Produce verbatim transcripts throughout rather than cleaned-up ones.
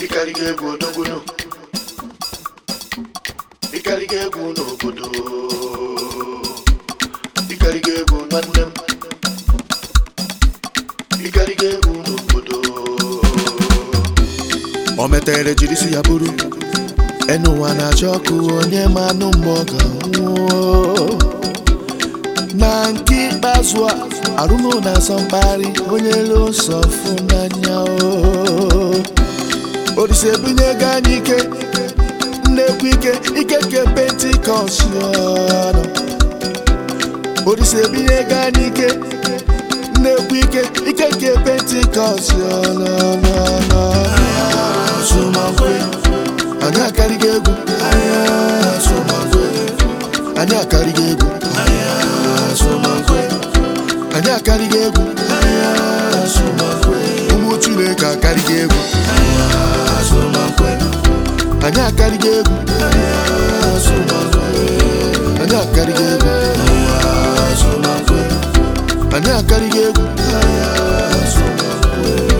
Ikarige go no go. Ikarige go no go do. Ikarige go manem. Ikarige go no go do. O metere jirisi ya buru. Enu wana choku onye manu mboga. Na nki bazwa arumo na sampari onye lo sofu nanya o. Odise binye ganike nekwike ikeke Pentecost yo. Odise binye ganike nekwike ikeke Pentecost yo no no no. Sumangwe anya karigegu aya sumangwe anya karigegu aya sumangwe anya karigegu aya sumangwe umuchule ka karigegu aya sumangwe anya karigegu aya sumangwe anya karigegu aya sumangwe anya karigegu aya sumangwe.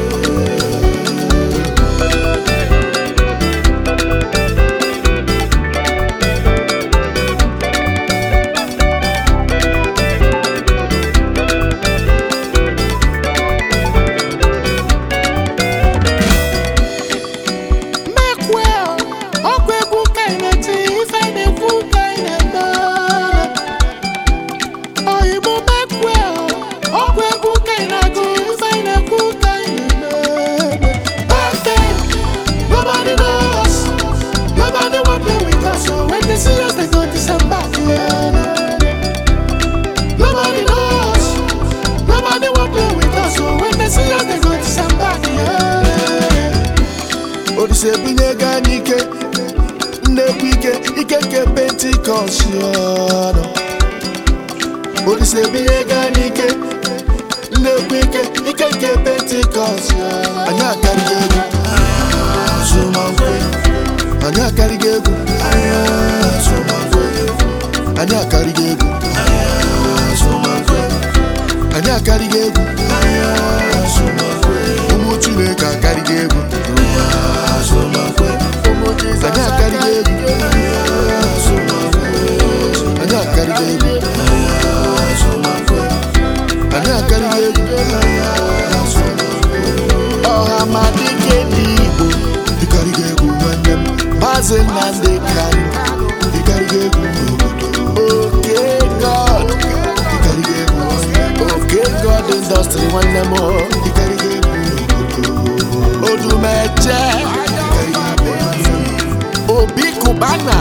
Odise binye ganike nekwike ikeke Pentecost yo. Odise binye ganike nekwike ikeke Pentecost yo. Anya karigegu sumangwe anya karigegu sumangwe anya karigegu sumangwe anya karigegu sumangwe umuchule ka karigegu sumangwe anya karigegu sumangwe anya karigegu sumangwe anya karigegu oh amadike dibo ikarigegu manem bazen nande kari ikarigegu okay God ikarigegu okay God industry one more ikarigegu odumeje Obi Kubana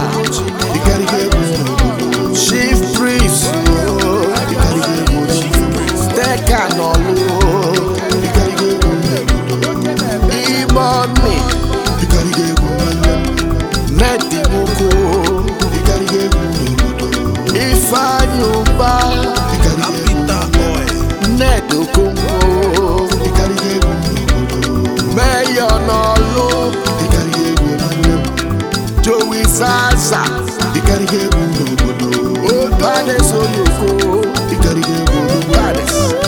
Chief Priest Steka Nolu Imoni Neti Muku Ifanyuba Nedu Kumbo Mayor Nolu Joey Zaza Ikarigegu no go do. Bades Oyoko Ikarigegu Bades